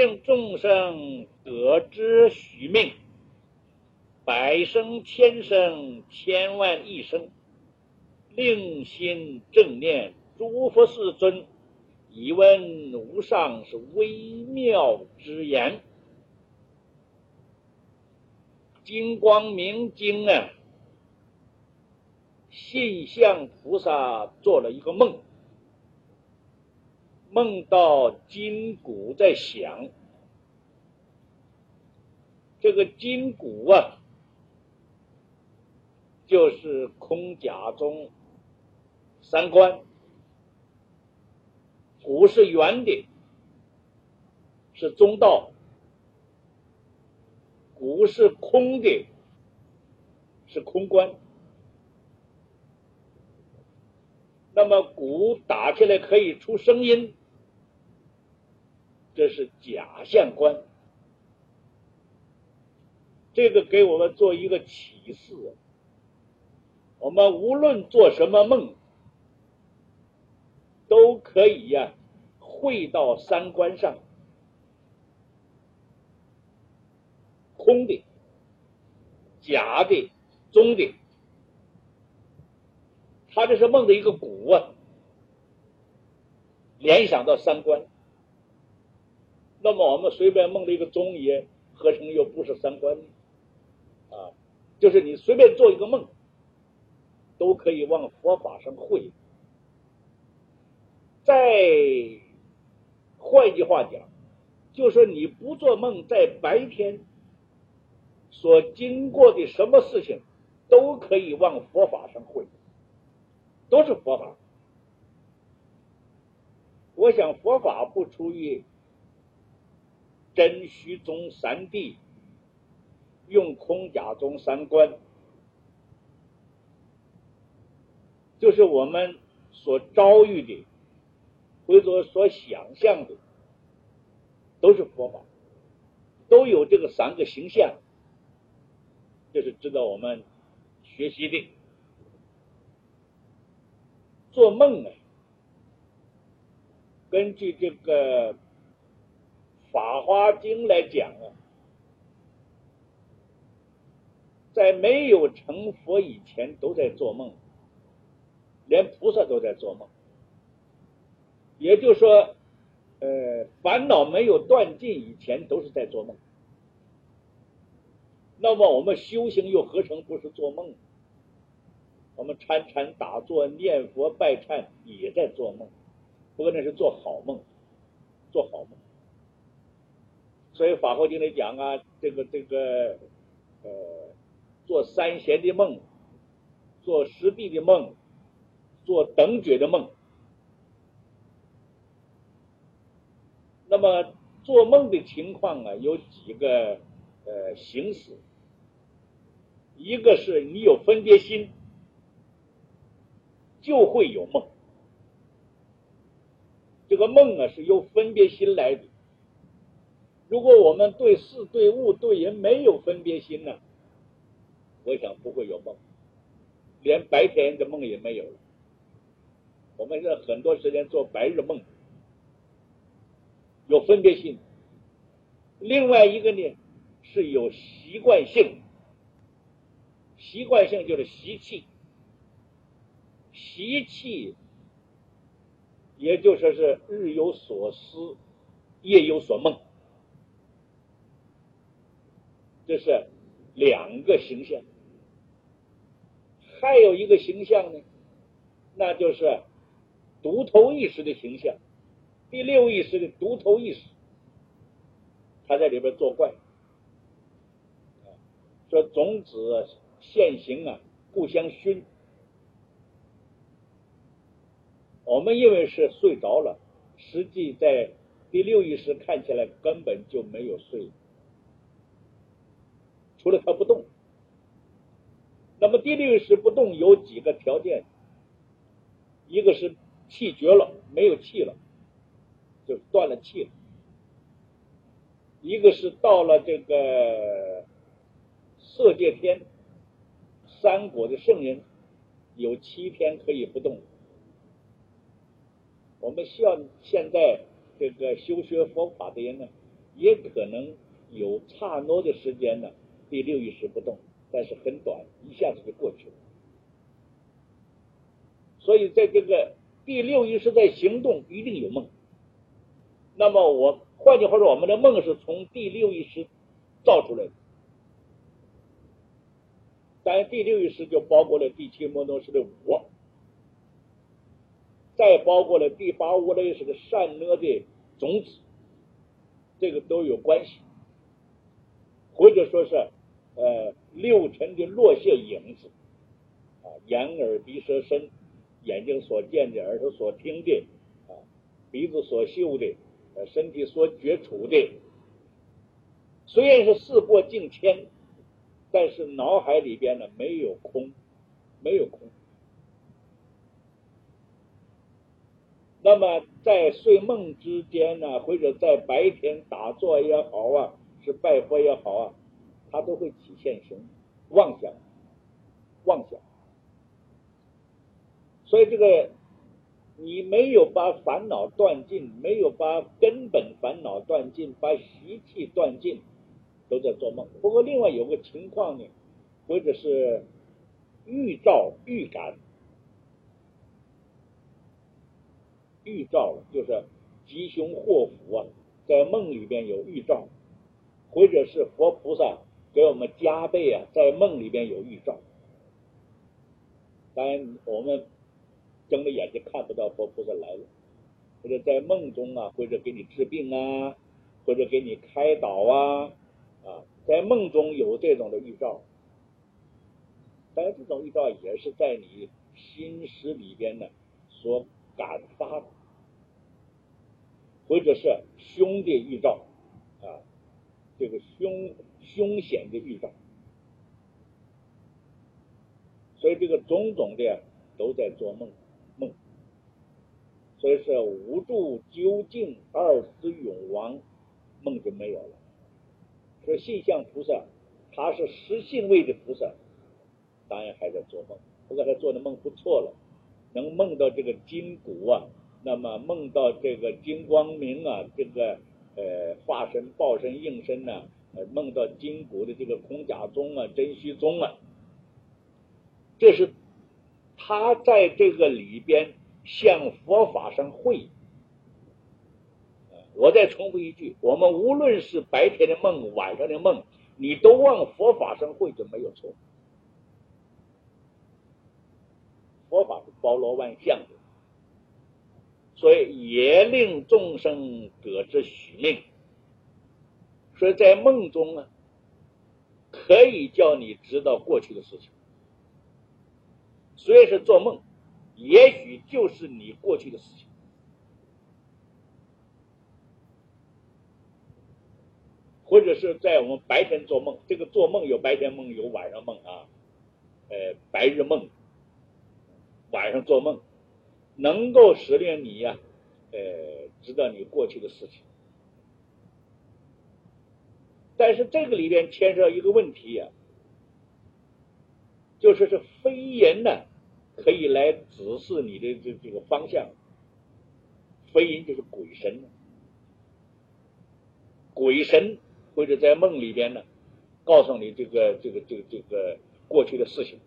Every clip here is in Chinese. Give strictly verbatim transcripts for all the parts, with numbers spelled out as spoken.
令众生得知虚命，百生千生千万亿生，令心正念诸佛世尊，以闻无上是微妙之言。金光明经啊，信相菩萨做了一个梦，梦到金鼓在响。这个金鼓啊，就是空假中三观。鼓是圆的，是中道；鼓是空的，是空观。那么鼓打起来可以出声音，这是假相观。这个给我们做一个启示，我们无论做什么梦，都可以呀、啊，会到三观上。空的、假的、中的，它这是梦的一个鼓啊，联想到三观。那么我们随便梦的一个中也合成又不是三观啊，就是你随便做一个梦，都可以往佛法上会。再换一句话讲，就是你不做梦，在白天所经过的什么事情，都可以往佛法上会，都是佛法。我想佛法不出于真虚中三谛，用空假中三观，就是我们所遭遇的或者所想象的，都是佛法，都有这个三个形象，这是值得我们学习的。做梦呢，根据这个《法华经》来讲啊，在没有成佛以前都在做梦，连菩萨都在做梦。也就是说，呃，烦恼没有断尽以前都是在做梦。那么我们修行又何尝不是做梦？我们参禅打坐念佛拜忏也在做梦，不过那是做好梦，做好梦。所以法华经里讲啊，这个这个呃，做三贤的梦，做十地的梦，做等觉的梦。那么做梦的情况啊，有几个呃形式。一个是你有分别心，就会有梦。这个梦啊是由分别心来的。如果我们对事对物对人没有分别心呢，我想不会有梦，连白天的梦也没有了。我们现在很多时间做白日梦，有分别心。另外一个呢是有习惯性，习惯性就是习气，习气也就说是日有所思，夜有所梦，这是两个形象。还有一个形象呢，那就是独头意识的形象，第六意识的独头意识，他在里边作怪，说种子现行啊，互相熏。我们因为是睡着了，实际在第六意识看起来根本就没有睡，除了它不动。那么第六意识不动有几个条件，一个是气绝了，没有气了，就断了气了；一个是到了这个色界天，三果的圣人有七天可以不动。我们需要现在这个修学佛法的人呢， 也可能有刹那的时间呢，第六意识不动，但是很短，一下子就过去了。所以在这个第六意识在行动，一定有梦。那么我换句话说，我们的梦是从第六意识造出来的。当然，第六意识就包括了第七摩诺识的我，再包括了第八无类识的善恶的种子，这个都有关系，或者说是呃六尘的落谢影子啊，眼耳鼻舌身，眼睛所见的，耳朵所听的啊，鼻子所嗅的，呃，身体所觉处的，虽然是事过境迁，但是脑海里边呢没有空，没有空。那么在睡梦之间呢，或者在白天打坐也好啊，是拜佛也好啊，它都会起现行妄想，妄想。所以这个你没有把烦恼断尽，没有把根本烦恼断尽，把习气断尽，都在做梦。不过另外有个情况呢，或者是预兆预感，预兆就是吉凶祸福啊，在梦里边有预兆，或者是佛菩萨给我们加倍啊，在梦里边有预兆。当然我们睁着眼睛看不到佛菩萨来了，或者在梦中啊，或者给你治病啊，或者给你开导啊，啊，在梦中有这种的预兆。当然这种预兆也是在你心识里边呢所感发的，或者是凶的预兆啊，这个凶凶险的预兆。所以这个种种的都在做梦梦，所以是无助究竟二思永亡，梦就没有了。所以信相菩萨他是实性位的菩萨，当然还在做梦，不过他做的梦不错了，能梦到这个金骨啊，那么梦到这个金光明啊，这个呃化身报身应身呢、啊呃，梦到金骨的这个空假宗啊真虚宗啊，这是他在这个里边向佛法上会。我再重复一句，我们无论是白天的梦晚上的梦，你都往佛法上会就没有错。佛法是包罗万象的，所以也令众生得之许命。所以在梦中啊，可以叫你知道过去的事情，虽然是做梦，也许就是你过去的事情。或者是在我们白天做梦，这个做梦有白天梦有晚上梦啊，呃，白日梦，晚上做梦，能够使令你呀、啊，呃，知道你过去的事情。但是这个里边牵涉一个问题啊，就是是非人呢可以来指示你的这这个方向，非人就是鬼神，鬼神或者在梦里边呢，告诉你这个这个这个这个过去的事情。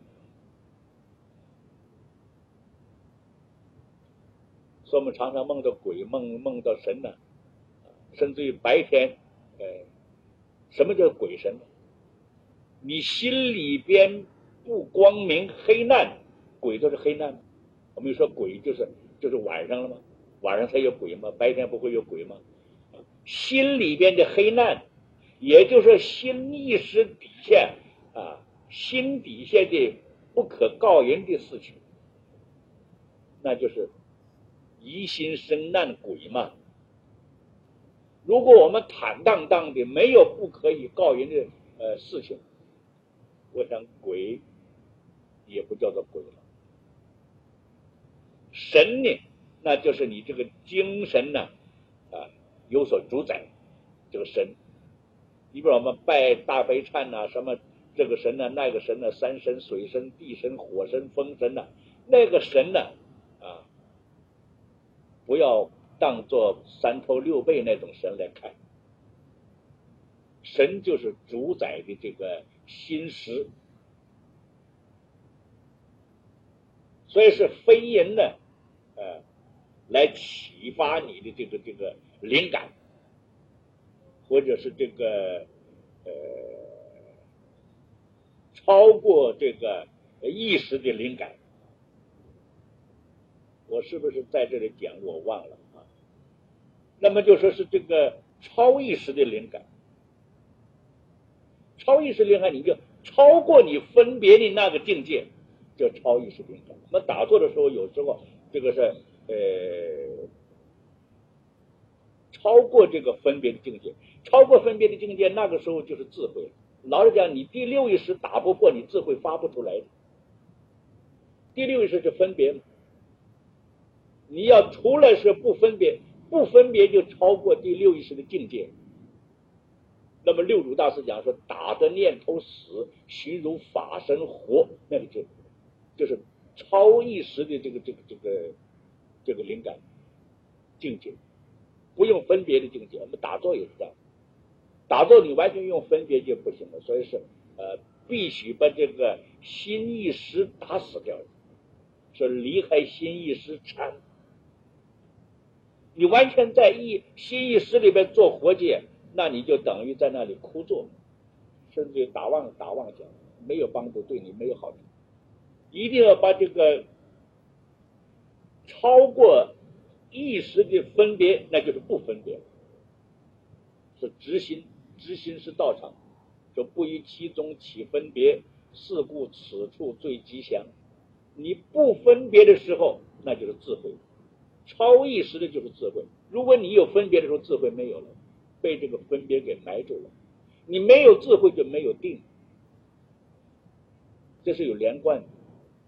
所以我们常常梦到鬼，梦梦到神呢，甚至于白天，呃，什么叫鬼神？你心里边不光明黑暗，鬼都是黑暗。我们说鬼就是就是晚上了吗？晚上才有鬼吗？白天不会有鬼吗？心里边的黑暗，也就是心意识底下啊，心底下的不可告人的事情，那就是疑心生难鬼嘛。如果我们坦荡荡的没有不可以告人的呃事情，我想鬼也不叫做鬼了。神呢，那就是你这个精神呢啊有所主宰，这个神。你比如我们拜大悲忏呐、啊，什么这个神呐、啊、那个神呐、啊，山神、水神、地神、火神、风神呐、啊，那个神呐 啊, 啊，不要当作三头六臂那种神来看， 神就是主宰的这个心识，所以是非人呢，呃，来启发你的这个这个灵感，或者是这个呃超过这个意识的灵感。我是不是在这里讲我忘了啊？那么就说是这个超意识的灵感，超意识灵感，你就超过你分别的那个境界，叫超意识灵感。我们打坐的时候，有时候这个是呃超过这个分别的境界，超过分别的境界，那个时候就是智慧了。老实讲，你第六意识打不破，你智慧发不出来的。第六意识是分别嘛，你要除了是不分别，不分别就超过第六意识的境界。那么六祖大师讲说，打得念头死，须如法身活，那里就就是超意识的这个这个这个这个灵感境界，不用分别的境界。我们打坐也是这样，打坐你完全用分别就不行了，所以是呃必须把这个心意识打死掉，是离开心意识禅。你完全在意心意识里边做活界，那你就等于在那里枯坐，甚至打妄打妄想，没有帮助，对你没有好处。一定要把这个超过意识的分别，那就是不分别，是直心，直心是道场，说不于其中起分别，是故此处最吉祥。你不分别的时候，那就是智慧。超意识的就是智慧。如果你有分别的时候，智慧没有了，被这个分别给埋住了。你没有智慧就没有定，这是有连贯的。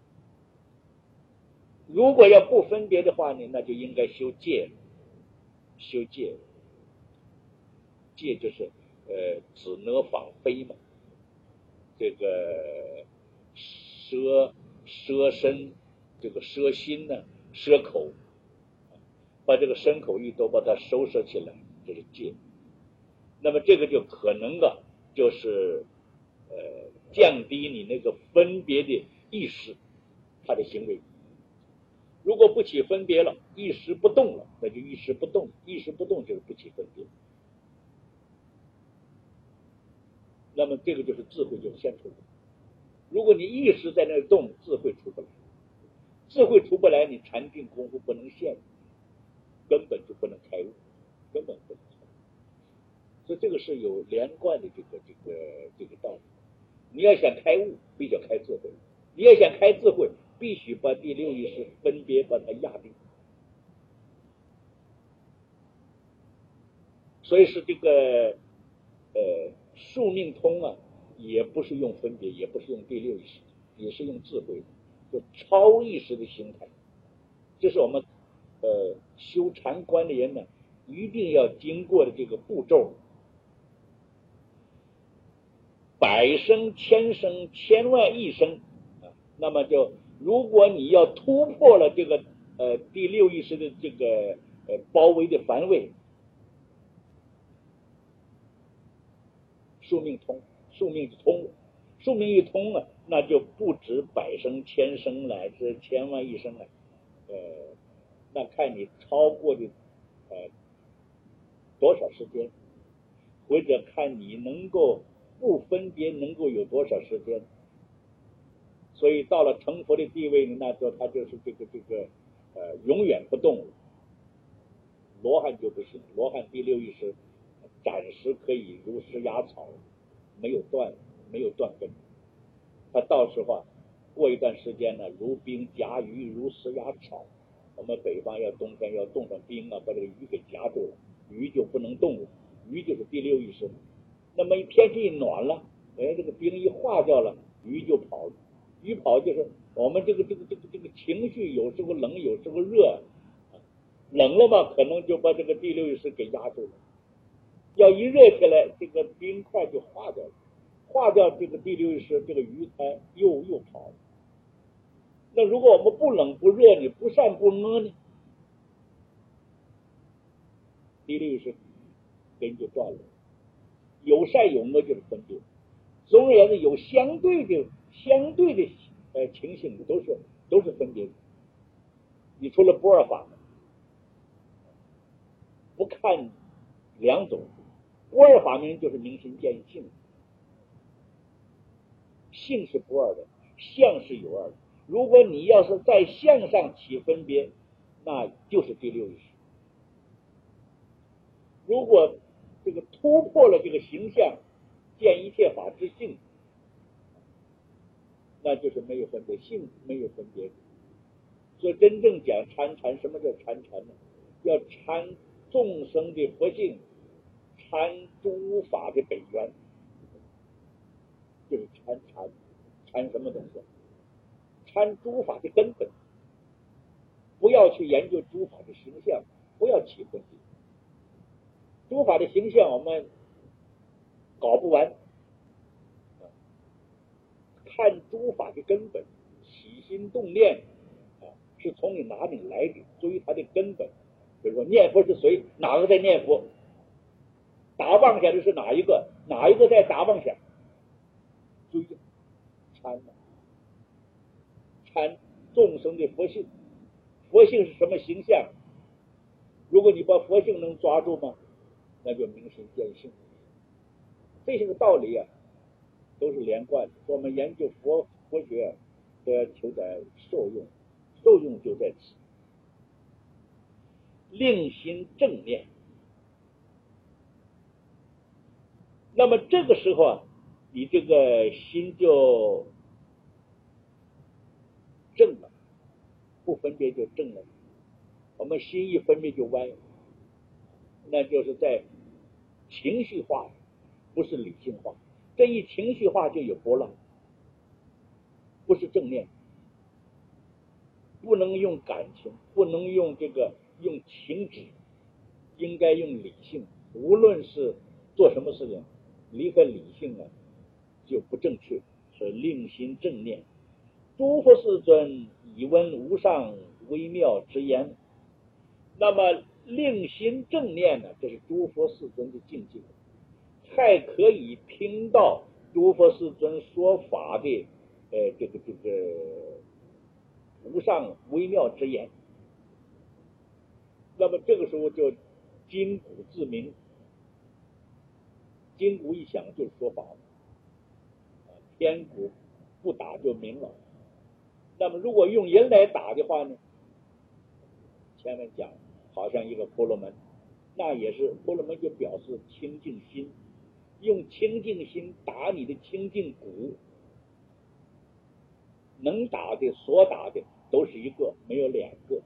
如果要不分别的话呢，那就应该修戒，修戒，戒就是呃指哪仿非嘛，这个舌舌身，这个舌心呢，舌口。把这个身口意都把它收拾起来，这是戒。那么这个就可能啊，就是呃降低你那个分别的意识，他的行为。如果不起分别了，意识不动了，那就意识不动，意识不动就是不起分别。那么这个就是智慧就先出来。如果你意识在那动，智慧出不来，智慧出不来，你禅定功夫不能现，根本就不能开悟，根本不能开悟。所以这个是有连贯的这个这个这个道理。你要想开悟，必须要开智慧；你要想开智慧，必须把第六意识分别把它压定。所以是这个呃宿命通啊，也不是用分别，也不是用第六意识，也是用智慧，就超意识的形态。这是我们呃修禅观的人呢，一定要经过的这个步骤。百生千生千万亿生，那么就如果你要突破了这个呃第六意识的这个呃包围的范围，宿命通，宿命就通了，宿命一通了，那就不止百生千生了，是千万亿生了，呃，那看你超过的呃多少时间，或者看你能够不分别能够有多少时间。所以到了成佛的地位呢，那就他就是这个这个呃永远不动了。罗汉就不行，罗汉第六意识暂时可以如石压草，没有断，没有断根。他到时候啊，过一段时间呢，如冰夹鱼，如石压草。我们北方要冬天要冻上冰啊，把这个鱼给夹住了，鱼就不能动了。鱼就是第六意识。那么天气一暖了，哎，这个冰一化掉了，鱼就跑了。鱼跑就是我们这个这个这个这个情绪，有时候冷，有时候热，冷了嘛，可能就把这个第六意识给压住了。要一热起来，这个冰块就化掉了，化掉这个第六意识，这个鱼它又又跑了。那如果我们不冷不热，你不善不恶呢，第六意识根就断了。 有善有恶就是分别。总而言之，有相对的相对的呃情形的都是都是分别的。你除了不二法门，不看两种，不二法门就是明心见性，性是不二的，相是有二的。如果你要是在相上起分别，那就是第六意识。如果这个突破了这个形象，见一切法之性，那就是没有分别，性没有分别。所以真正讲参禅，什么叫参禅呢？要参众生的佛性，参诸法的本源，就是参禅。参什么东西？参诸法的根本。不要去研究诸法的形象，不要起分别。诸法的形象我们搞不完，看诸法的根本，起心动念啊，是从你哪里来的？追它的根本。比如说念佛是谁？哪个在念佛？打妄想的是哪一个？哪一个在打妄想？追参参众生的佛性，佛性是什么形象？如果你把佛性能抓住吗？那就明心见性。这些个道理啊，都是连贯的。我们研究佛佛学都要求在受用，受用就在此。令心正念。那么这个时候啊，你这个心就正了，不分别就正了。我们心一分别就歪，那就是在情绪化，不是理性化。这一情绪化就有波浪，不是正念。不能用感情，不能用这个用情志，应该用理性。无论是做什么事情，离开理性啊，就不正确。所以令心正念。诸佛世尊以闻无上微妙之言。那么令心正念呢，这是诸佛世尊的境界，还可以听到诸佛世尊说法的呃这个这个无上微妙之言。那么这个时候就筋骨自明，筋骨一响就是说法，天鼓不打就明了。那么如果用人来打的话呢，前面讲好像一个婆罗门，那也是婆罗门就表示清净心，用清净心打你的清净骨，能打的所打的都是一个，没有两个。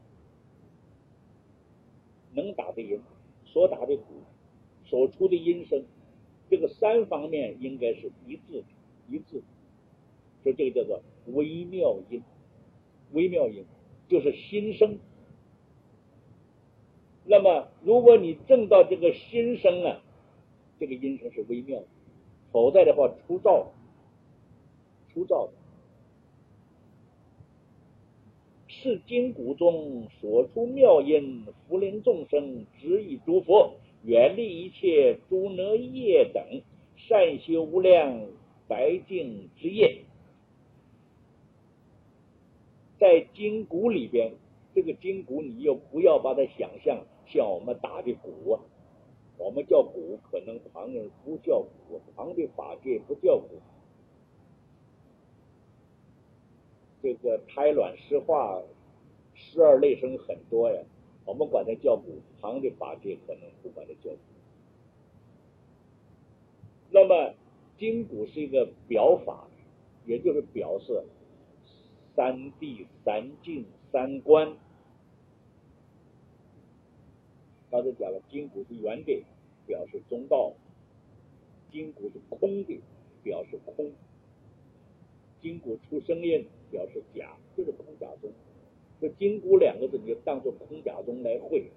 能打的人，所打的鼓，所出的音声，这个三方面应该是一致的，一致的。所以这个叫做微妙音，微妙音就是心声。那么如果你证到这个心声啊，这个音声是微妙的，否则的话粗糙，粗糙的。是经骨中所出妙音，福临众生，直以诸佛，远离一切诸恶业等，善修无量白净之业。在筋骨里边，这个筋骨你又不要把它想象像我们打的鼓啊，我们叫鼓，可能旁人不叫鼓，旁的法界不叫鼓。这个胎卵湿化十二类生很多呀，我们管它叫鼓，旁的法界可能不管它叫鼓。那么筋骨是一个表法，也就是表示三谛三境三观。刚才讲了，筋骨是圆的，表示中道；筋骨是空的，表示空；筋骨出声音，表示假，就是空假中。这筋骨两个字，你就当做空假中来会。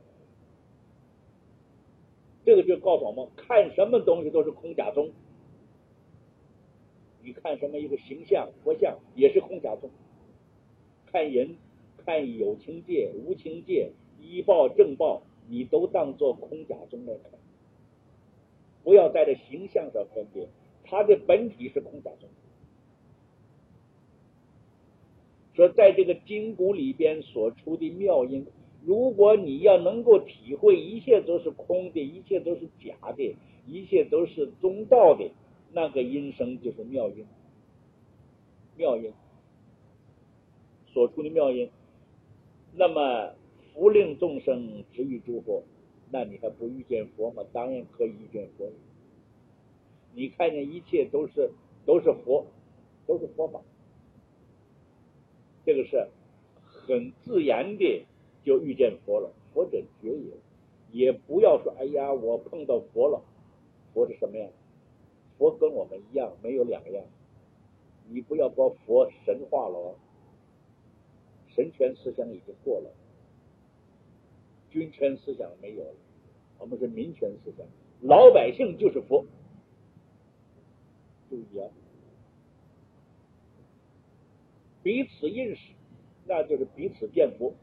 这个就告诉我们，看什么东西都是空假中。你看什么一个形象、佛像，也是空假中。看人，看有情界、无情界、依报、正报，你都当作空假中来看。 不要在这形象上分别，它的本体是空假中。说在这个筋骨里边所出的妙音，如果你要能够体会一切都是空的，一切都是假的，一切都是中道的，那个音声就是妙音。妙音所出的妙音，那么福令众生直遇诸佛，那你还不遇见佛吗？当然可以遇见佛。你看见一切都是都是佛，都是佛法，这个是很自然的就遇见佛了。佛者觉也，也不要说哎呀我碰到佛了。佛是什么样？佛跟我们一样，没有两样。你不要把佛神化了，神权思想已经过了，君权思想没有了，我们是民权思想，老百姓就是佛。注意啊，彼此认识，那就是彼此见佛。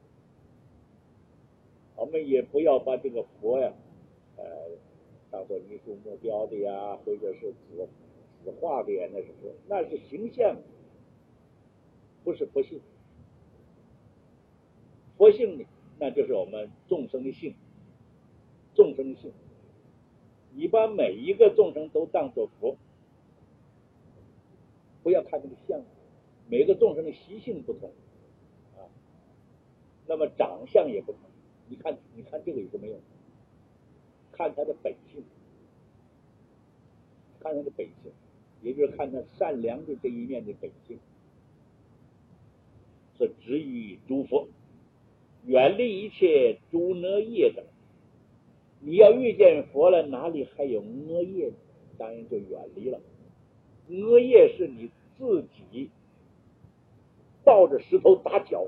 我们也不要把这个佛呀，呃，当做艺术目标的呀，或者是纸纸画的呀，那是佛，那是形象，不是佛性。佛性呢，那就是我们众生的性，众生的性。你把每一个众生都当作佛，不要看这个相，每个众生的习性不同啊，那么长相也不同。你看，你看这个有什么用？看他的本性，看他的本性，也就是看他善良的这一面的本性。是直于诸佛，远离一切诸恶业等。你要遇见佛了，哪里还有恶业呢？当然就远离了。恶业是你自己抱着石头打脚，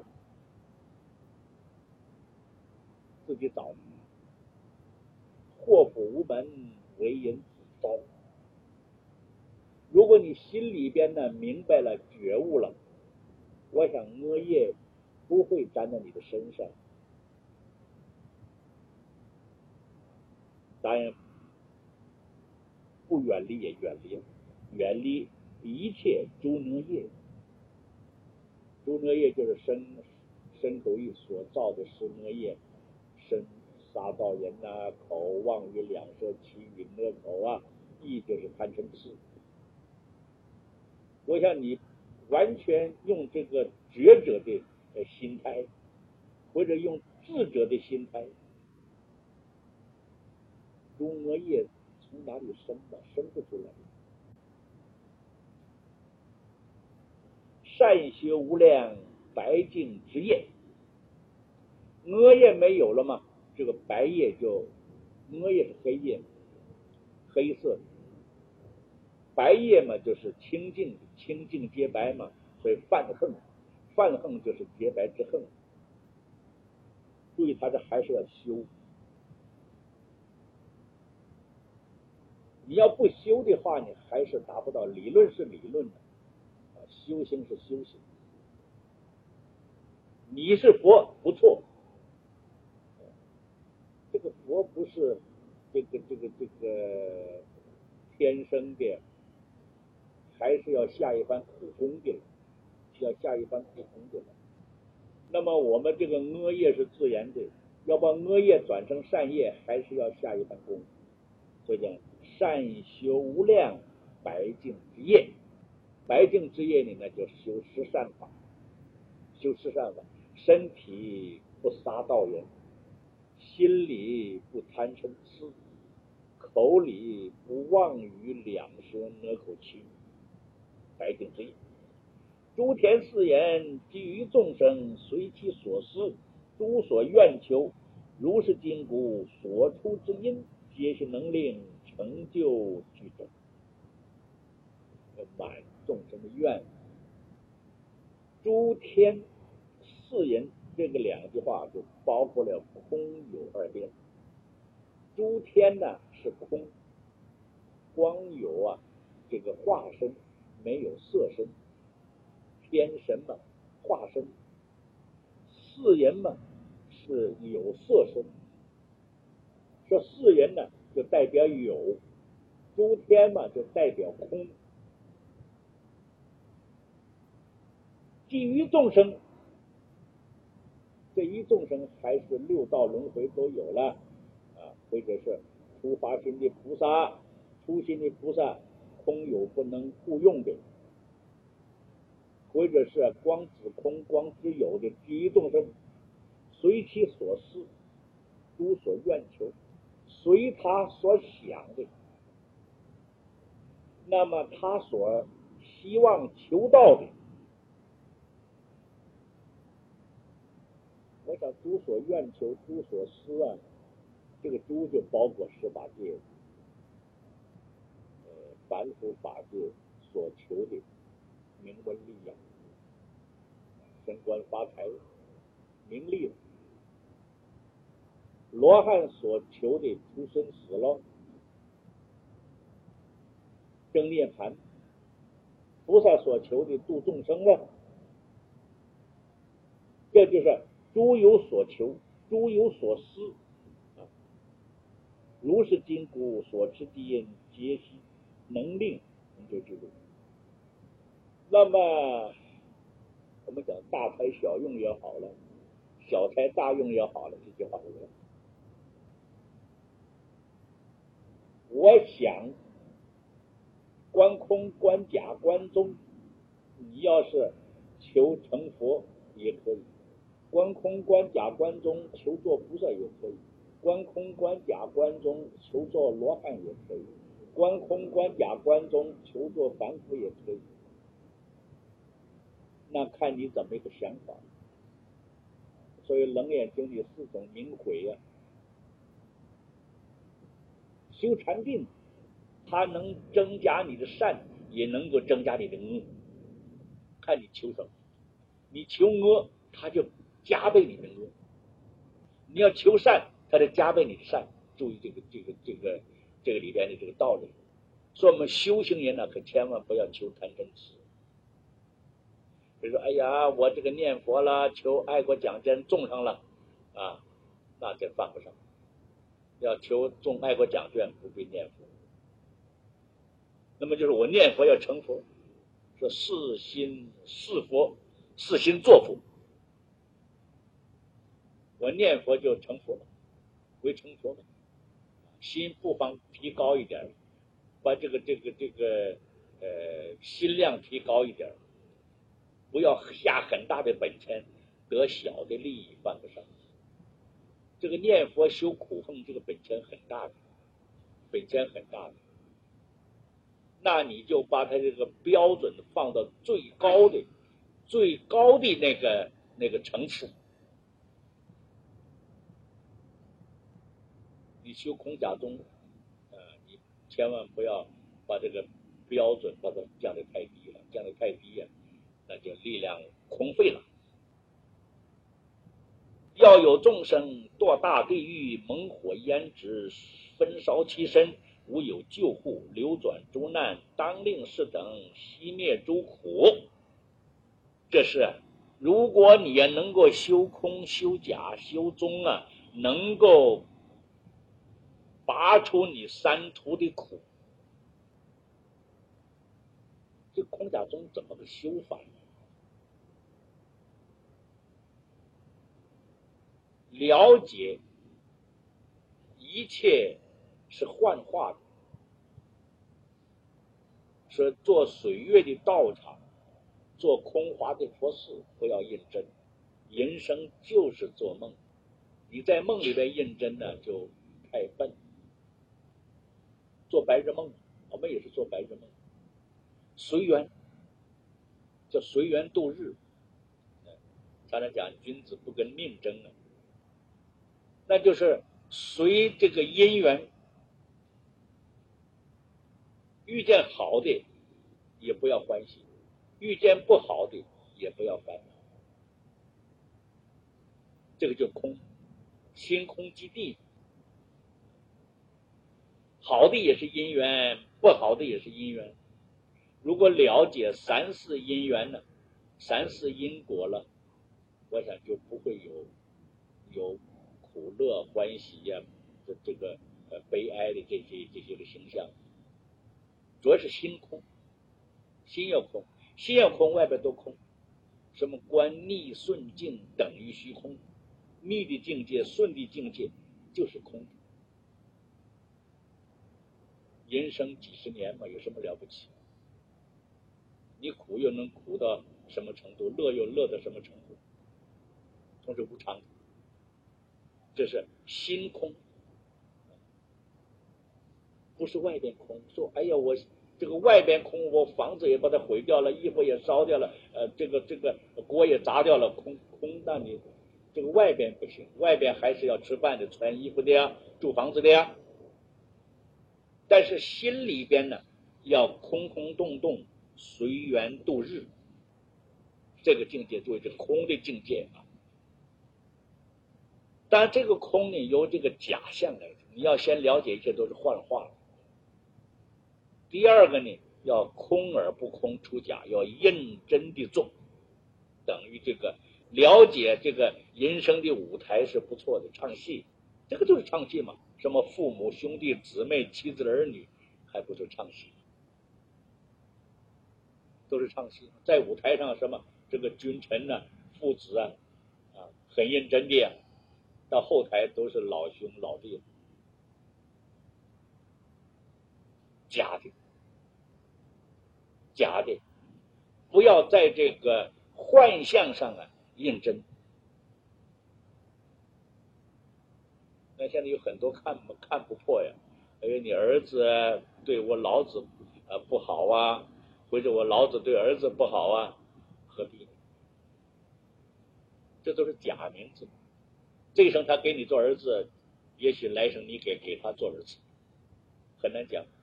自己找。祸福无门，为人自招。如果你心里边呢明白了、觉悟了，我想恶业不会沾在你的身上。当然不远离也远离，远离一切诸恶业。诸恶业就是身身口意所造的十恶业，身杀盗淫啊，口妄语两舌绮语恶口啊，意就是贪嗔痴。我想你完全用这个觉者的心态，或者用智者的心态，诸恶业从哪里生的？生不出来。善修无量白净之业，恶业没有了嘛，这个白业就，恶业是黑夜，黑色，白业嘛就是清净，清净洁白嘛，所以泛横，泛横就是洁白之横。注意，他这还是要修。你要不修的话，你还是达不到。理论是理论的，修行是修行。你是佛不错，这个佛不是这个这个这个天生的，还是要下一番苦功的，要下一番苦功的。那么我们这个恶业是自然的，要把恶业转成善业，还是要下一番功。所以讲善修无量白净之业，白净之业里呢就修十善法，修十善法，身体不杀盗淫，心里不贪嗔痴，口里不妄语两舌恶口绮语，白净之业。诸田四言，基于众生随其所思，诸所愿求，如是筋骨所出之音，皆是能令成就具足，满众生的愿。诸天四言这个两句话就包括了空有二边。诸天呢是空，光有啊这个化身，没有色身。天神嘛，化身；四人嘛，是有色身。说四人呢， 就代表有，诸天嘛就代表空。基于众生，这一众生还是六道轮回都有了啊，或者是初发心的菩萨，初心的菩萨空有不能互用的，或者是光知空光知有的基于众生，随其所思，诸所愿求，随他所想的，那么他所希望求到的，我想诸所愿求诸所思啊，这个诸就包括十八界，呃，凡夫法界所求的名闻利养、升官发财、名利，罗汉所求的出生死了、正涅盘，菩萨所求的度众生了，这就是诸有所求，诸有所思啊。如是今古所持之因，皆悉能令，你就记住。那么我们讲大材小用也好了，小材大用也好了，这句话是什么？我想观空观假观中，你要是求成佛也可以，观空观假观中求做菩萨也可以，观空观假观中求做罗汉也可以，观空观假观中求做凡夫也可以，那看你怎么一个想法。所以楞严经里四种明慧啊，修禅定，它能增加你的善，也能够增加你的恶，看你求什么。你求恶，它就加倍你的恶；你要求善，它就加倍你的善。注意这个这个这个这个里边的这个道理。所以我们修行人呢，可千万不要求贪嗔痴。比如说，哎呀，我这个念佛了，求爱国奖券中上了啊，那这犯不上。要求中爱国奖券，不必念佛。那么就是我念佛要成佛，说是心是佛，是心作佛。我念佛就成佛了，为成佛了。心不妨提高一点，把这个这个这个呃心量提高一点，不要下很大的本钱得小的利益，犯不上。这个念佛修苦行，这个本钱很大的，本钱很大的，那你就把它这个标准放到最高的、最高的那个那个层次。你修空假中，呃，你千万不要把这个标准把它降得太低了，降得太低呀、啊，那就力量空费了。要有众生堕大地狱，猛火焰直，焚烧其身，无有救护，流转诸难，当令是等熄灭诸苦。这是如果你也能够修空修假修中啊，能够拔出你三途的苦，这空假中怎么个修法呢？了解一切是幻化的，说做水月的道场，做空华的佛寺，不要认真，人生就是做梦，你在梦里边认真呢，就太笨。做白日梦，我们也是做白日梦，随缘，叫随缘度日。常常讲君子不跟命争啊，那就是随这个因缘，遇见好的也不要欢喜，遇见不好的也不要烦恼，这个就空，心空即地。好的也是因缘，不好的也是因缘。如果了解三世因缘呢，三世因果了，我想就不会有有苦乐欢喜呀、啊，这这个呃悲哀的这些这些个形象，主要是心空，心要空，心要空，外边都空。什么观逆顺境等于虚空，逆的境界、顺的境界就是空。人生几十年嘛，有什么了不起？你苦又能苦到什么程度？乐又乐到什么程度？都是无常的，这是心空，不是外边空。说哎呀，我这个外边空，我房子也把它毁掉了，衣服也烧掉了，呃，这个这个锅也砸掉了，空空。那你这个外边不行，外边还是要吃饭的、穿衣服的呀、住房子的呀。但是心里边呢，要空空洞洞，随缘度日。这个境界就是空的境界啊。当然，这个空呢，由这个假象来，你要先了解一切都是幻化。第二个呢，要空而不空出假，要认真的做，等于这个了解这个人生的舞台是不错的，唱戏，这个就是唱戏嘛。什么父母兄弟姊妹妻子儿女，还不是唱戏，都是唱戏。在舞台上，什么这个君臣呢、啊、父子啊，啊，很认真的呀。到后台都是老兄老弟，假的，假的，不要在这个幻象上啊认真。那现在有很多看看不破呀，因为你儿子对我老子呃不好啊，或者我老子对儿子不好啊，何必呢？这都是假名字。这一生他给你做儿子，也许来生你给给他做儿子，很难讲。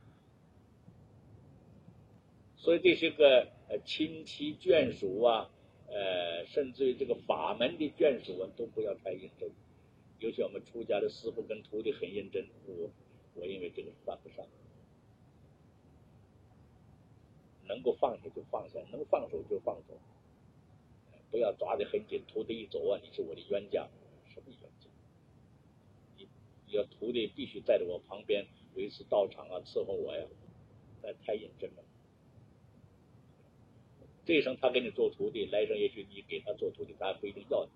所以这些个呃亲戚眷属啊，呃，甚至于这个法门的眷属啊，都不要太认真。尤其我们出家的师傅跟徒弟很认真，我我认为这个犯不上。能够放下就放下，能放手就放手，不要抓得很紧。徒弟一走啊，你是我的冤家，什么冤家？你你要徒弟必须在着我旁边维持道场啊，伺候我呀，那太认真了。这一生他给你做徒弟，来生也许你给他做徒弟，他还不一定要你。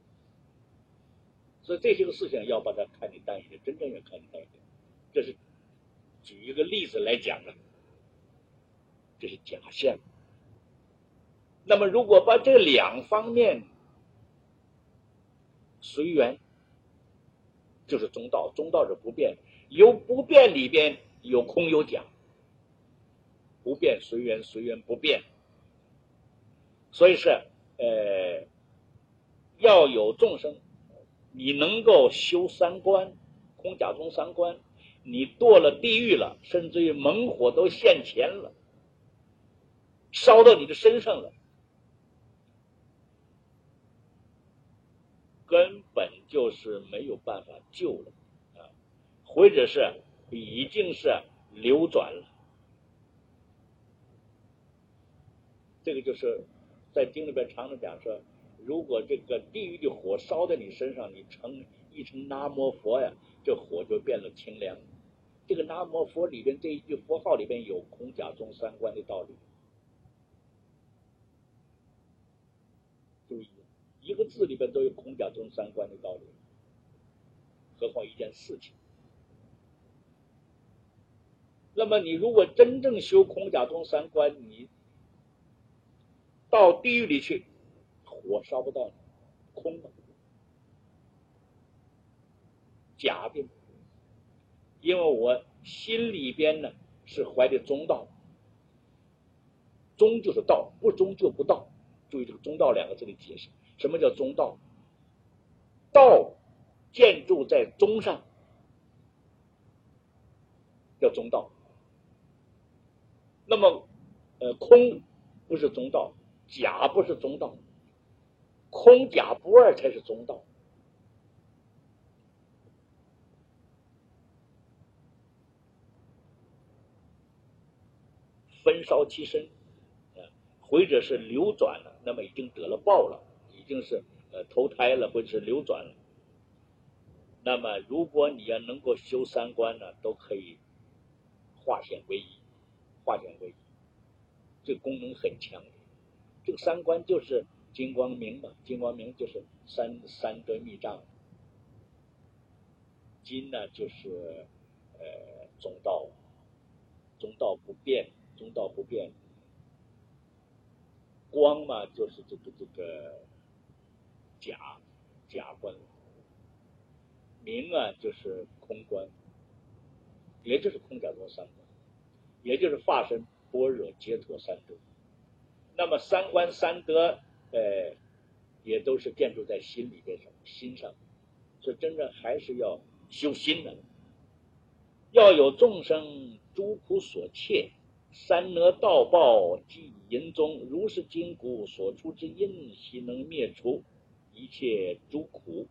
所以这些个事情要把它看得淡一点，真正要看得淡一点。这是举一个例子来讲了，这是假象。那么如果把这两方面随缘，就是中道。中道是不变，有不变里边有空有假，不变随缘，随缘不变。所以是呃，要有众生，你能够修三观，空假中三观，你堕了地狱了，甚至于猛火都现前了，烧到你的身上了，根本就是没有办法救了啊，或者是已经是流转了。这个就是在经里边常常讲说，如果这个地狱的火烧在你身上，你称一称南无佛呀，这火就变了清凉。这个南无佛里边这一句佛号里边有空假中三观的道理，注意一个字里边都有空假中三观的道理，何况一件事情。那么你如果真正修空假中三观，你到地狱里去，火烧不到你，空的，假的。因为我心里边呢是怀的中道，中就是道，不中就不道。注意这个中道两个字的解释，什么叫中道？道建筑在中上，叫中道。那么呃，空不是中道，假不是中道，空假不二才是中道。焚烧其身，或者是流转了，那么已经得了报了，已经是呃投胎了，或者是流转了。 那么如果你要能够修三观呢，都可以化险为夷，化险为夷，这功能很强。这个三观就是金光明嘛，金光明就是三三德密藏。金呢就是呃中道，中道不变，中道不变。光嘛就是这个这个假假观，明啊就是空观，也就是空假多三观，也就是化身般若解脱三德。那么三观三德，呃，也都是建筑在心里边上，心上，所以真正还是要修心的，要有众生诸苦所切，三恶道报即淫宗，如是筋骨所出之因，悉能灭除一切诸苦。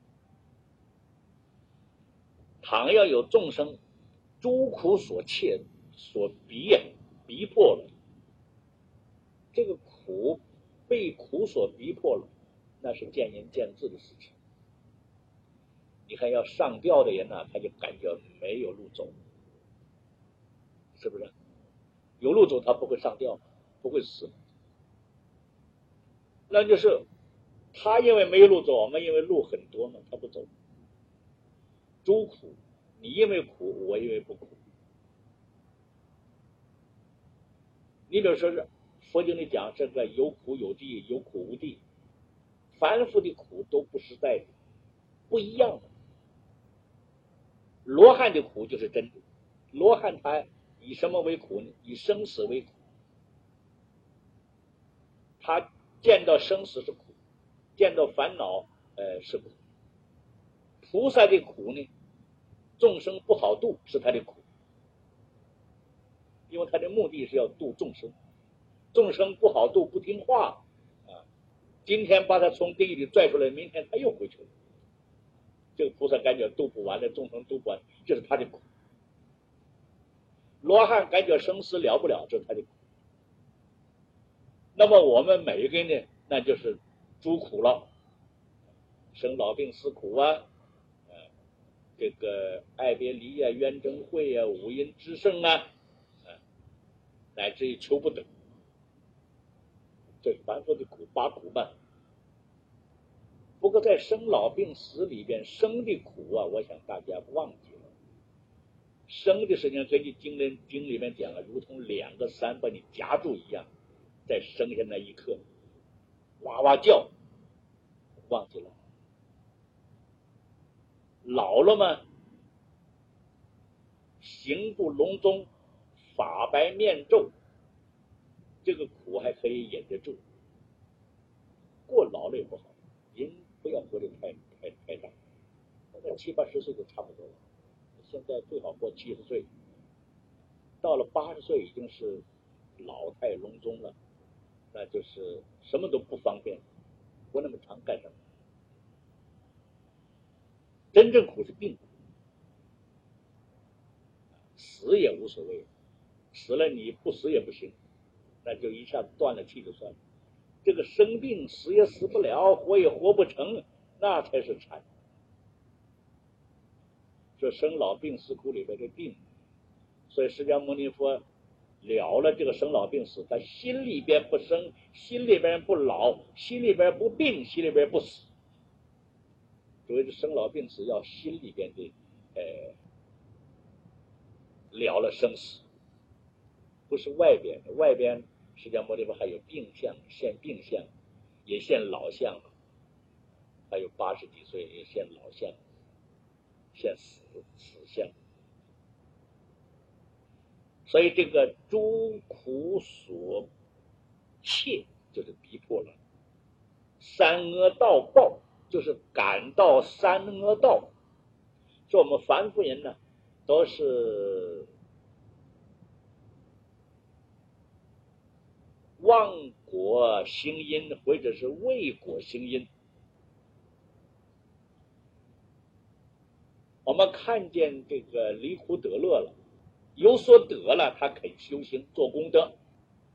倘要有众生诸苦所切，所逼呀，逼迫了，这个苦被苦所逼迫了，那是见仁见智的事情。你看要上吊的人呢、啊，他就感觉没有路走，是不是？有路走他不会上吊，不会死。那就是他因为没有路走，我们因为路很多嘛，他不走。诸苦，你因为苦，我因为不苦。你比如说是佛经里讲这个有苦有地，有苦无地，凡夫的苦都不实在的，不一样的。罗汉的苦就是真的，罗汉他以什么为苦呢？以生死为苦。他见到生死是苦，见到烦恼呃是苦。菩萨的苦呢，众生不好度是他的苦，因为他的目的是要度众生，众生不好度，不听话啊，今天把他从地狱里拽出来，明天他又回去了。这个菩萨感觉度不完的，众生度不完，这是他的苦。罗汉感觉生死了不了，这是他的苦。那么我们每一个人呢，那就是诸苦了，生老病死苦啊，呃、这个爱别离啊，冤憎会啊，五阴之盛啊，呃、乃至于求不得，这是凡夫的苦，八苦嘛。不过在生老病死里边，生的苦啊，我想大家忘记了。生的事情根据经里经里面讲了，如同两个山把你夹住一样，在生下那一刻，哇哇叫，忘记了。老了嘛，形不隆中，发白面皱，这个苦还可以忍得住。过老了也不好，人不要活得太太太大，大概七八十岁就差不多了。现在最好过七十岁，到了八十岁已经是老态龙钟了，那就是什么都不方便，活那么长干什么？真正苦是病苦，死也无所谓，死了你不死也不行，那就一下子断了气就算了。这个生病死也死不了，活也活不成，那才是惨。说生老病死苦里边的病，所以释迦牟尼佛了了这个生老病死，他心里边不生，心里边不老，心里边不病，心里边不死。所谓的生老病死要心里边的呃了了生死，不是外边的。外边释迦牟尼佛还有病相，现病相，也现老相，还有八十几岁也现老相，现死死相。所以这个诸苦所切就是逼迫了，三恶道报就是感到三恶道。说我们凡夫人呢，都是忘果行因，或者是未果行因。我们看见这个离苦得乐了，有所得了，他肯修行做功德。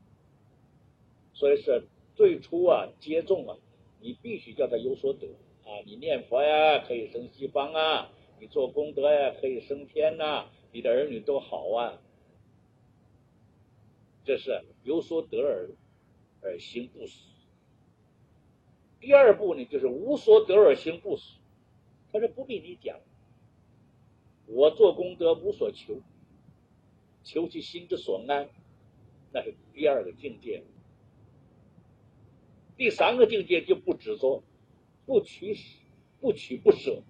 所以是最初啊接种啊，你必须叫他有所得啊， 你念佛呀可以升西方啊，你做功德呀可以升天呐、啊，你的儿女都好啊。这是有所得而而行不死。第二步呢，就是无所得而行不死。他说不必你讲，我做功德无所求，求其心之所安，那是第二个境界。第三个境界就不执着，不取不取不舍，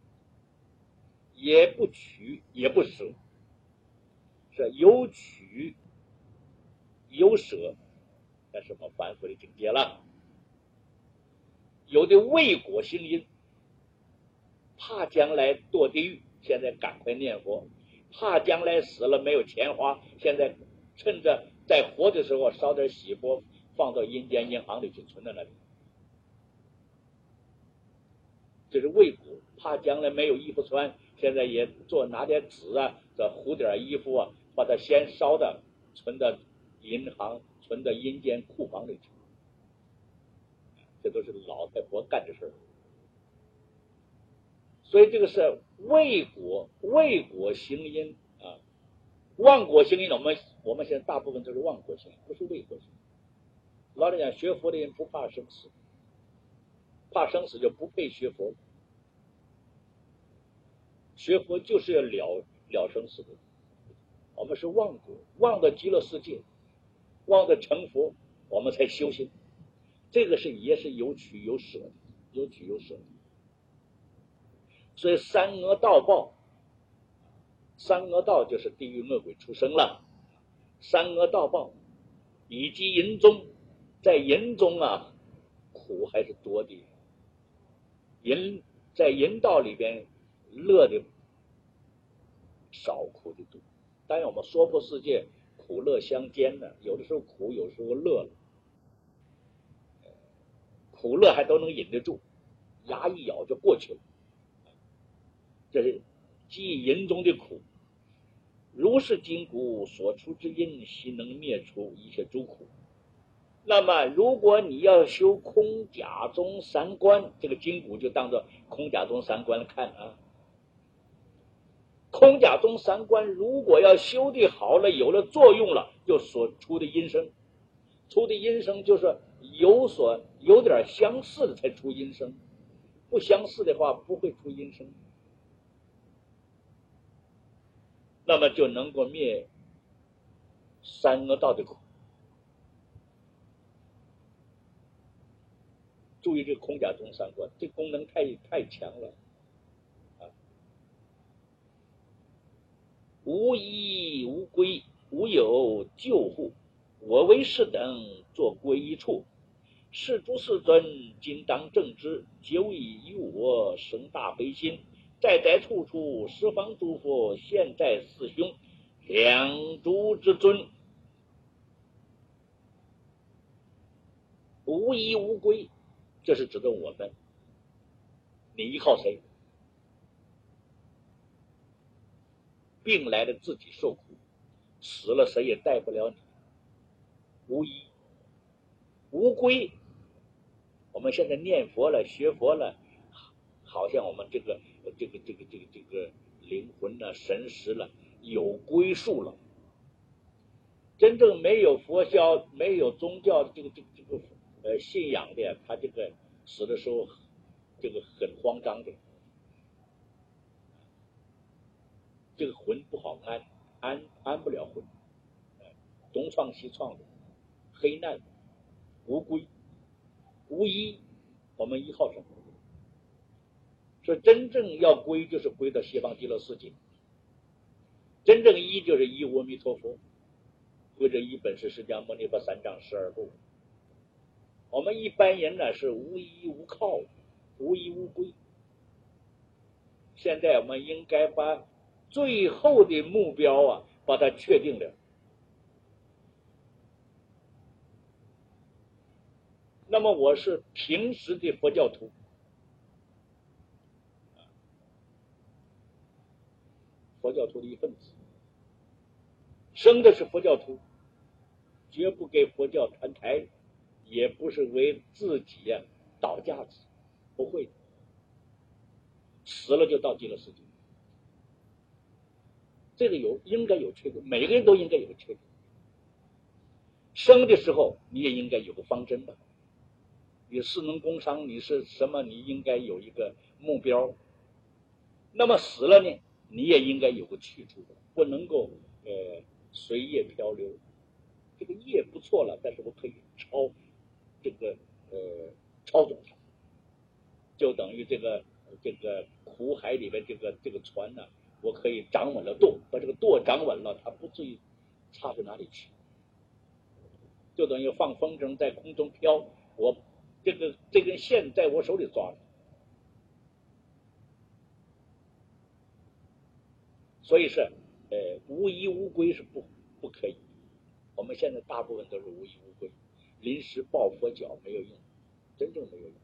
也不取也不舍，是有取有舍，那什么反复的境界了。有的为果行因，怕将来堕地狱，现在赶快念佛；怕将来死了没有钱花，现在趁着在活的时候烧点喜钵，放到阴间银行里去存在那里。这是为果，怕将来没有衣服穿，现在也做拿点纸啊，这糊点衣服啊，把它先烧的存到银行，存到阴间库房里去。这都是老太婆干的事儿。所以这个是为果，为果行因啊，忘果行因。我们我们现在大部分都是忘果行因，不是为果行因。老实讲，学佛的人不怕生死，怕生死就不配学佛。学佛就是要了了生死的。我们是忘果，忘到极乐世界，忘到成佛，我们才修行。这个是也是有取有舍的，有取有舍的。所以三恶道报，三恶道就是地狱恶鬼出生了。三恶道报以及淫中，在淫中啊，苦还是多的。淫在淫道里边乐的少，苦的多。当然我们娑婆世界苦乐相间的，有的时候苦，有时候乐了，苦乐还都能忍得住，牙一咬就过去了。这是即淫中的苦。如是筋骨所出之因，悉能灭除一切诸苦。那么如果你要修空假中三观，这个筋骨就当做空假中三观看啊。空假中三观如果要修的好了，有了作用了，就所出的音声，出的音声就是有所有点相似的才出音声，不相似的话不会出音声。那么就能够灭三恶道的苦。注意这个空假中三观，这功能太太强了啊！无依无归，无有救护，我为是等作归一处。是诸世尊今当正知，久已于我生大悲心。在在处处十方诸佛，现在四兄两诸之尊。无依无归，这是指的我们，你依靠谁？病来了自己受苦，死了谁也带不了你。无依无归，我们现在念佛了，学佛了，好像我们这个这个这个这个这个灵魂呢、神识了，有归宿了。真正没有佛教、没有宗教这个这个这个呃信仰的，他这个死的时候，这个很慌张的，这个魂不好安，安安不了魂，东创西创的，黑难，无归，无依，我们依靠什么？说真正要归，就是归到西方极乐世界。真正依就是依阿弥陀佛，归着依本师释迦牟尼佛三藏十二部。我们一般人呢是无依无靠，无依无归。现在我们应该把最后的目标啊，把它确定了。那么我是平时的佛教徒，佛教徒的一份子，生的是佛教徒，绝不给佛教摊台，也不是为自己啊倒架子，不会的。 死了就到极乐世界。这个有应该有确定，每个人都应该有个确定。生的时候你也应该有个方针吧，你是能工商，你是什么，你应该有一个目标。那么死了呢，你也应该有个去处，不能够呃随业漂流。这个业不错了，但是我可以超这个呃操纵它，就等于这个这个苦海里边这个这个船呢、啊，我可以掌稳了舵，把这个舵掌稳了，它不至于差到哪里去。就等于放风筝在空中飘，我这个这根线在我手里抓着。所以是呃无依无归是不不可以。我们现在大部分都是无依无归，临时抱佛脚没有用，真正没有用。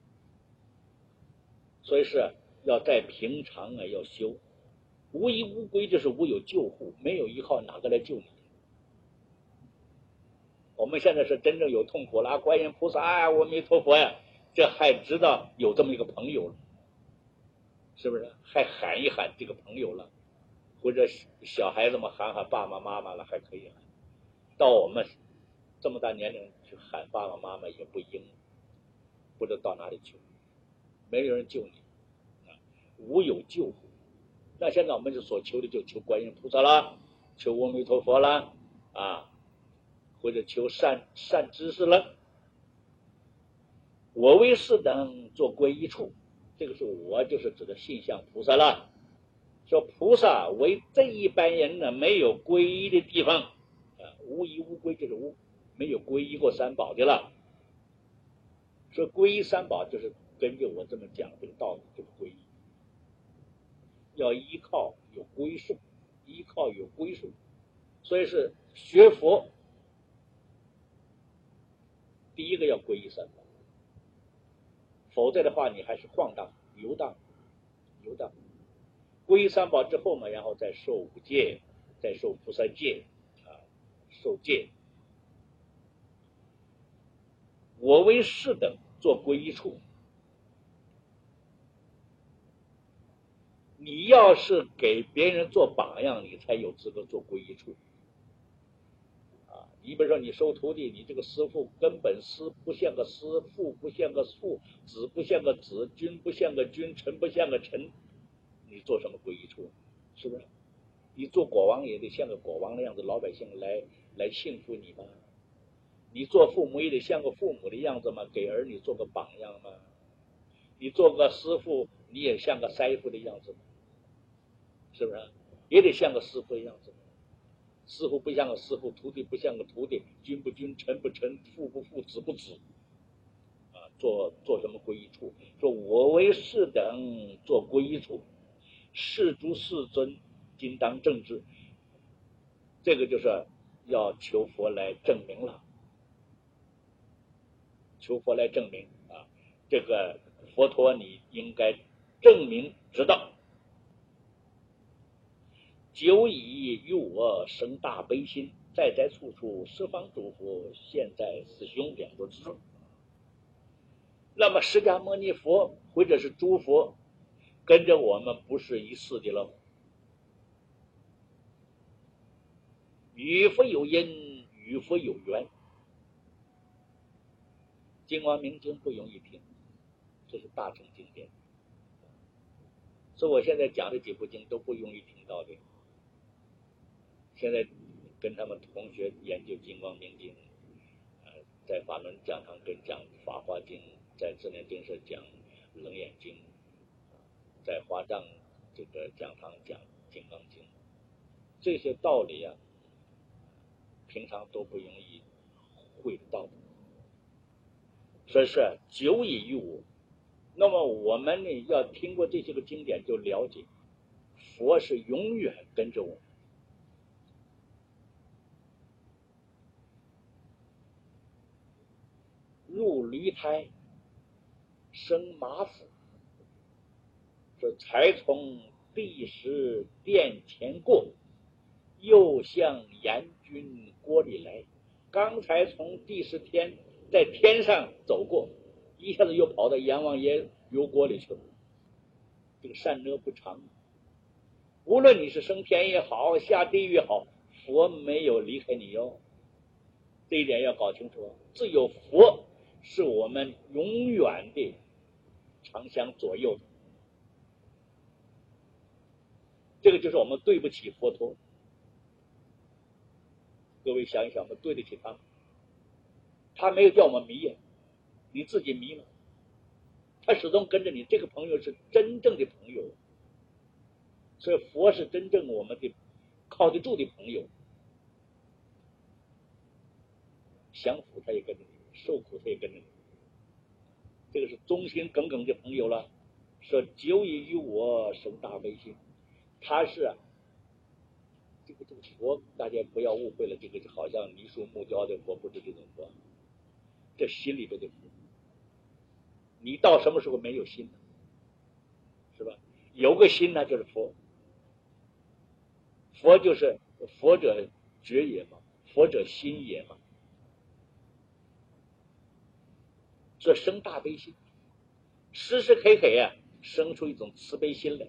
所以是要在平常啊要修，无依无归就是无有救护，没有依靠哪个来救你。我们现在是真正有痛苦了，观音菩萨啊，阿弥陀佛呀，这还知道有这么一个朋友了，是不是？还喊一喊这个朋友了，或者小孩子们喊喊爸爸妈妈了，还可以喊。到我们这么大年龄去喊爸爸妈妈也不应，不知道到哪里去，没有人救你，无有救护。那现在我们就所求的就求观音菩萨啦，求阿弥陀佛啦，啊，或者求善善知识了。我为是等做归一处，这个是我就是指的信向菩萨了。说菩萨为这一般人呢没有皈依的地方，啊，无依无归就是无没有皈依过三宝的了。说皈依三宝就是根据我这么讲这个道理，就是皈依，要依靠有归宿，依靠有归宿。所以是学佛，第一个要皈依三宝，否则的话你还是晃荡游荡游荡。皈依三宝之后嘛，然后再受五戒，再受菩萨戒啊，受戒。我为是等做皈依处。你要是给别人做榜样，你才有资格做皈依处。啊，你比如说你收徒弟，你这个师父根本师不像个师，父不像个父，子不像个子，君不像个君，臣不像个臣，你做什么皈依处？是不是？你做国王也得像个国王的样子，老百姓来来信服你吗？你做父母也得像个父母的样子吗？给儿女做个榜样吗？你做个师傅，你也像个师傅的样子吗？是不是？也得像个师傅的样子。师傅不像个师傅，徒弟不像个徒弟，君不君，臣不臣，父不父，子不子。啊，做做什么皈依处？说我为是等做皈依处，世诸世尊今当正知。这个就是要求佛来证明了，求佛来证明啊，这个佛陀你应该证明知道。久已与我生大悲心，在在处处十方诸佛，现在师兄两个之中。那么释迦牟尼佛或者是诸佛跟着我们不是一世的了，与佛有因，与佛有缘。经王明经不容易听，这是大乘经典，所以我现在讲的几部经都不容易听到的。现在跟他们同学研究金光明经，呃，在法轮讲堂跟讲法华经，在智联经社讲楞严经，在华藏这个讲堂讲金刚经，这些道理啊，平常都不容易会得到的。所以是久已于我。那么我们呢，要听过这些个经典，就了解佛是永远跟着我们。入驴胎，生马腹，这才从第十殿前过，又向阎君国里来。刚才从第十天在天上走过，一下子又跑到阎王爷油锅里去了。 这个善恶不常。无论你是升天也好，下地狱也好，佛没有离开你哟，这一点要搞清楚。只有佛是我们永远的常相左右的，这个就是我们对不起佛陀。各位想一想，我们对得起他吗？他没有叫我们迷呀，你自己迷了。他始终跟着你，这个朋友是真正的朋友，所以佛是真正我们的靠得住的朋友。享福他也跟着你，受苦他也跟着你，这个是忠心耿耿的朋友了。说久已与我生大悲心，他是啊，这个这个佛，大家不要误会了，这个好像泥塑木雕的佛，不是这种佛，这心里边的佛。你到什么时候没有心呢？是吧？有个心呢，就是佛。佛就是佛者觉也嘛，佛者心也嘛。这生大悲心，时时刻刻啊，生出一种慈悲心来。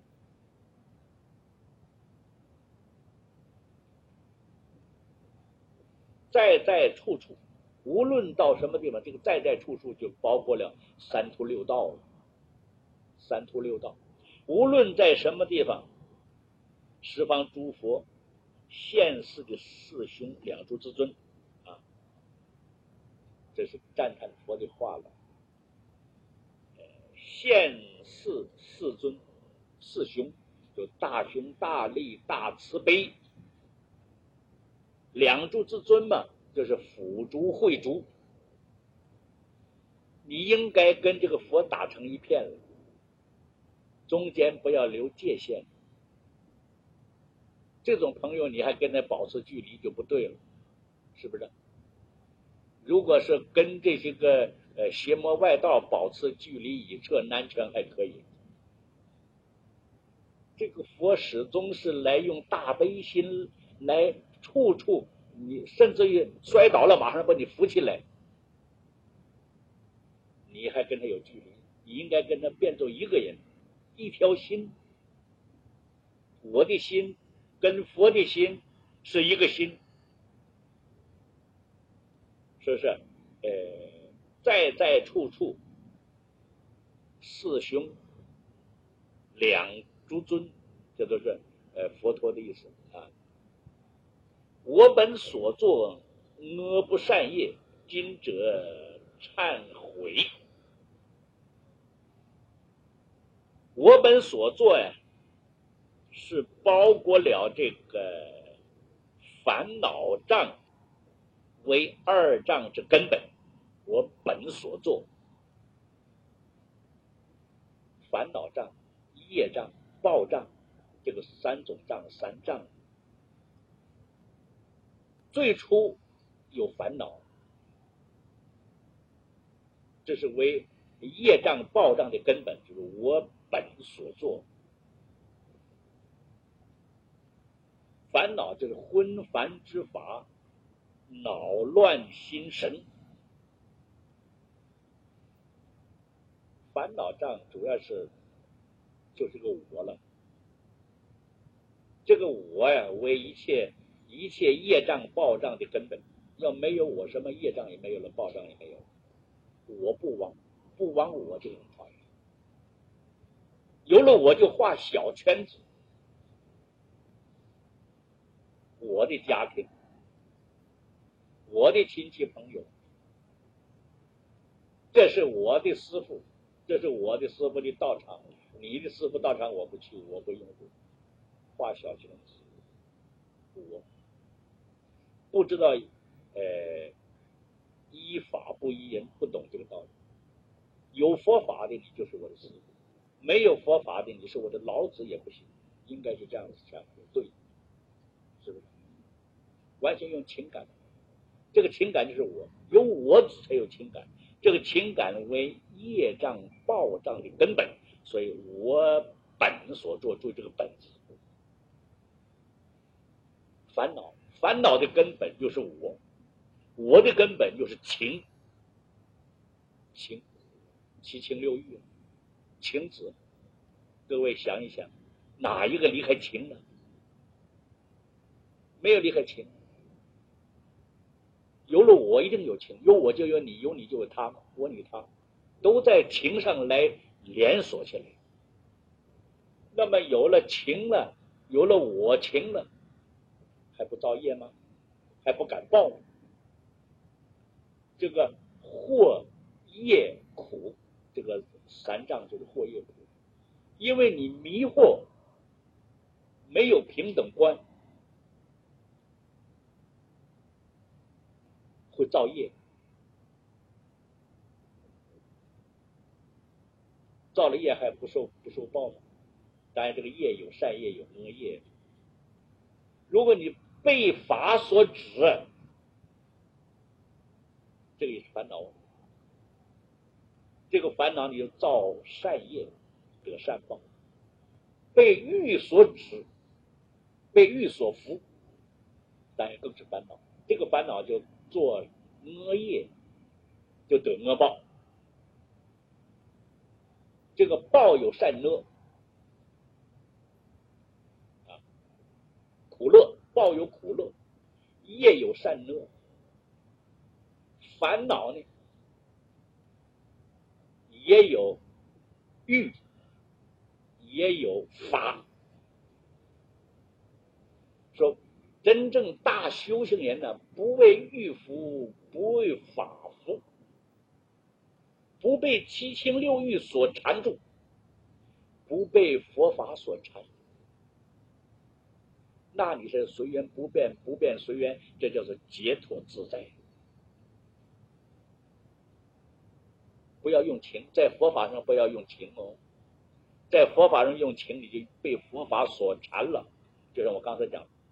在在处处，无论到什么地方，这个在在处处就包括了三途六道了。三途六道，无论在什么地方，十方诸佛现世的四兄两足之尊啊，这是赞叹佛的话了。现世四尊，四兄就大雄大力大慈悲，两足之尊嘛，就是辅足慧足。你应该跟这个佛打成一片了，中间不要留界限。这种朋友你还跟他保持距离就不对了，是不是？如果是跟这些个呃邪魔外道保持距离以撤难全还可以，这个佛始终是来用大悲心来处处，你甚至于摔倒了马上把你扶起来，你还跟他有距离，你应该跟他变作一个人，一条心。我的心跟佛的心是一个心，是不是？呃，在在处处四兄两足尊，这都是呃佛陀的意思啊。我本所作恶不善业，今者忏悔。我本所作呀，是包裹了这个烦恼障为二障之根本。我本所作，烦恼障、业障、报障，这个三种障，三障。最初有烦恼，这是为业障、报障的根本，就是我本所作。烦恼就是昏烦之法，恼乱心神。烦恼障主要是就是个我了，这个我呀，为一切一切业障报障的根本。要没有我，什么业障也没有了，报障也没有了。我不亡，不亡我这种话，有了我就画小圈子。我的家庭，我的亲戚朋友，这是我的师父，这是我的师父的道场，你的师父道场我不去，我不拥护，画小圈子。我不知道，呃，依法不依人，不懂这个道理。有佛法的你就是我的师父，没有佛法的你是我的老子也不行，应该是这样子想，对，是不是？完全用情感，这个情感就是我，有我才有情感，这个情感为业障报障的根本，所以我本所做，注意这个本字。烦恼，烦恼的根本就是我，我的根本就是情，情七情六欲，情子。 各位想一想，哪一个离开情呢？没有离开情。有了我一定有情，有我就有你，有你就有他，我你他都在情上来连锁起来。那么有了情了，有了我情了，还不造业吗？还不敢报吗？这个祸业苦，这个三障就是祸业苦，因为你迷惑，没有平等观，会造业，造了业还不受不受报吗？当然，这个业有善业有恶业。如果你被法所指，这个也是烦恼。这个烦恼你就造善业得善报，被欲所指，被欲所服，当然更是烦恼。这个烦恼就做恶业，就得恶报。这个报有善恶啊，苦乐报有苦乐，业有善恶。烦恼呢，也有欲，也有法。说真正大修行人呢，不为欲服，不为法服，不被七情六欲所缠住，不被佛法所缠。那你是随缘不变，不变随缘，这叫做解脱自在。不要用情，在佛法上不要用情哦，在佛法上用情，你就被佛法所缠了。就像我刚才讲，